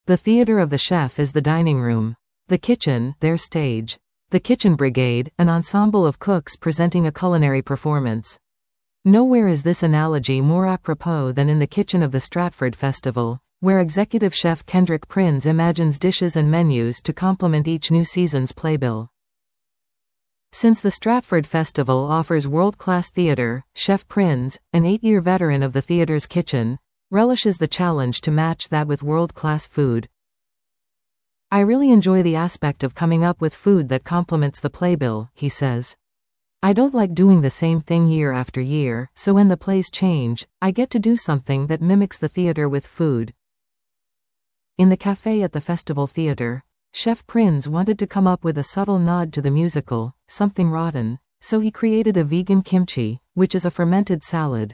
The theater of the chef is the dining room. The kitchen, their stage. The kitchen brigade, an ensemble of cooks presenting a culinary performance. Nowhere is this analogy more apropos than in the kitchen of the Stratford Festival, where executive chef Kendrick Prinz imagines dishes and menus to complement each new season's playbill. Since the Stratford Festival offers world-class theater, Chef Prinz, an 8-year veteran of the theater's kitchen, relishes the challenge to match that with world-class food. "I really enjoy the aspect of coming up with food that complements the playbill," he says. "I don't like doing the same thing year after year, so when the plays change, I get to do something that mimics the theater with food." In the cafe at the Festival Theater, Chef Prinz wanted to come up with a subtle nod to the musical, Something Rotten, so he created a vegan kimchi, which is a fermented salad.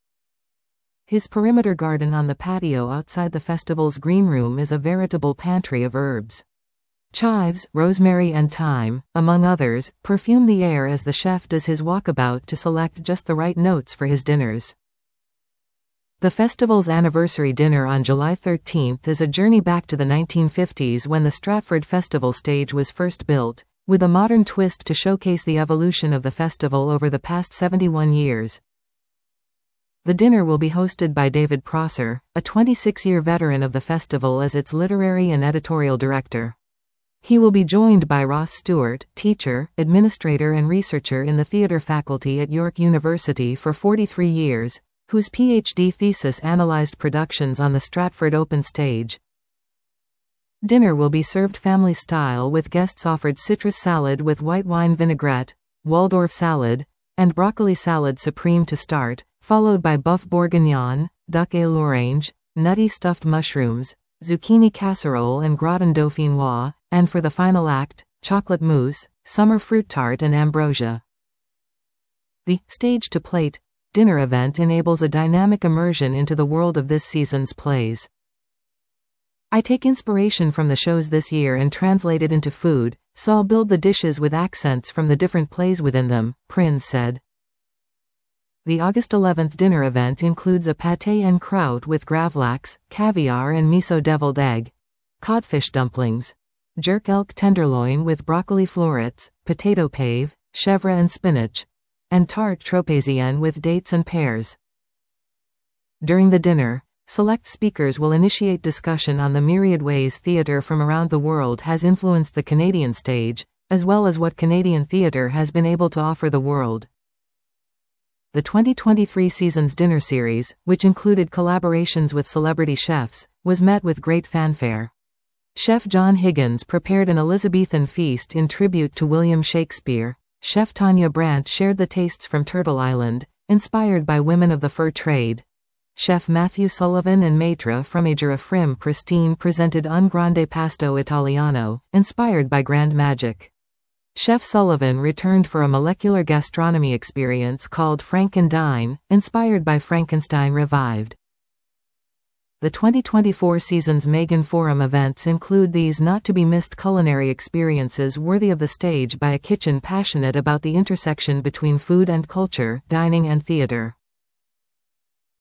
His perimeter garden on the patio outside the festival's green room is a veritable pantry of herbs. Chives, rosemary and thyme, among others, perfume the air as the chef does his walkabout to select just the right notes for his dinners. The festival's anniversary dinner on July 13th is a journey back to the 1950s when the Stratford Festival stage was first built, with a modern twist to showcase the evolution of the festival over the past 71 years. The dinner will be hosted by David Prosser, a 26-year veteran of the festival as its literary and editorial director. He will be joined by Ross Stewart, teacher, administrator and researcher in the theater faculty at York University for 43 years, whose PhD thesis analyzed productions on the Stratford Open Stage. Dinner will be served family-style with guests offered citrus salad with white wine vinaigrette, Waldorf salad, and broccoli salad supreme to start, followed by buff bourguignon, duck à l'orange, nutty stuffed mushrooms, zucchini casserole and gratin dauphinoise, and for the final act, chocolate mousse, summer fruit tart and ambrosia. The stage-to-plate dinner event enables a dynamic immersion into the world of this season's plays. "I take inspiration from the shows this year and translate it into food, so I'll build the dishes with accents from the different plays within them," Prinz said. The August 11th dinner event includes a pâté en croûte with gravlax, caviar and miso deviled egg, codfish dumplings, jerk elk tenderloin with broccoli florets, potato pave, chèvre and spinach, and tarte tropézienne with dates and pears. During the dinner, select speakers will initiate discussion on the myriad ways theater from around the world has influenced the Canadian stage, as well as what Canadian theater has been able to offer the world. The 2023 season's dinner series, which included collaborations with celebrity chefs, was met with great fanfare. Chef John Higgins prepared an Elizabethan feast in tribute to William Shakespeare. Chef Tanya Brandt shared the tastes from Turtle Island, inspired by women of the fur trade. Chef Matthew Sullivan and Maitre from Frim Pristine presented Un Grande Pasto Italiano, inspired by Grand Magic. Chef Sullivan returned for a molecular gastronomy experience called Franken-Dine, inspired by Frankenstein Revived. The 2024 season's Megan Forum events include these not-to-be-missed culinary experiences worthy of the stage by a kitchen passionate about the intersection between food and culture, dining and theater.